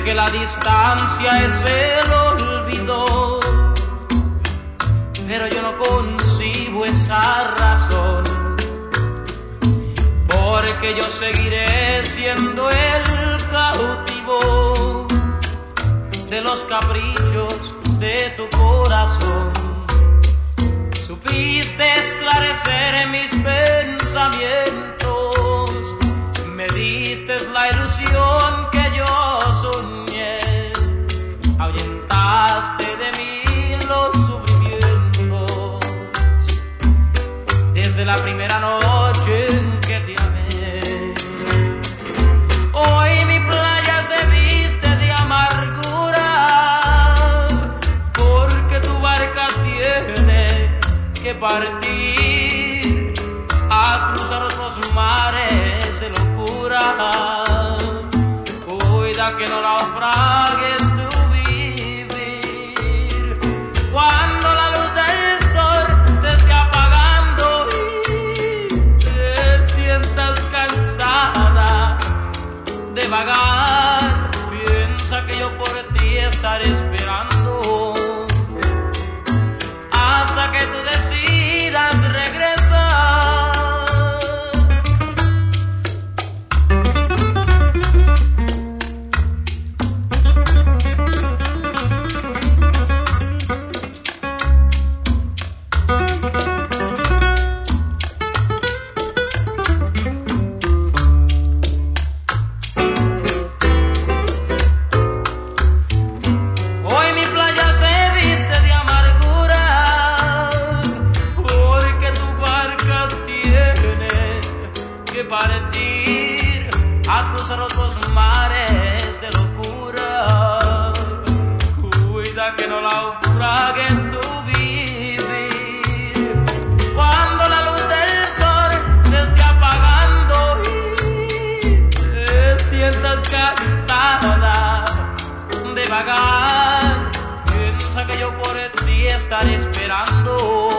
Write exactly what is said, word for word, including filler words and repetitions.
que la distancia es el olvido, pero yo no concibo esa razón, porque yo seguiré siendo el cautivo de los caprichos de tu corazón. Supiste esclarecer mis pensamientos, me diste la ilusión que yo soñé, ahuyentaste de mí los sufrimientos desde la primera noche en que te amé. Hoy mi playa se viste de amargura, porque tu barca tiene que partir a cruzar los mares de locura. Cuida que no naufragues tu vivir cuando la luz del sol se esté apagando y te sientas cansada de vagar. Piensa que yo por ti estaré esperando hasta que tú decidas regresar. Hoy mi playa se viste de amargura, porque tu barca tiene que partir a cruzar los dos mares de locura. Cuida que no naufrague en tu vivir cuando la luz del sol se esté apagando y te sientas cansada de vagar. Piensa que yo por ti estaré esperando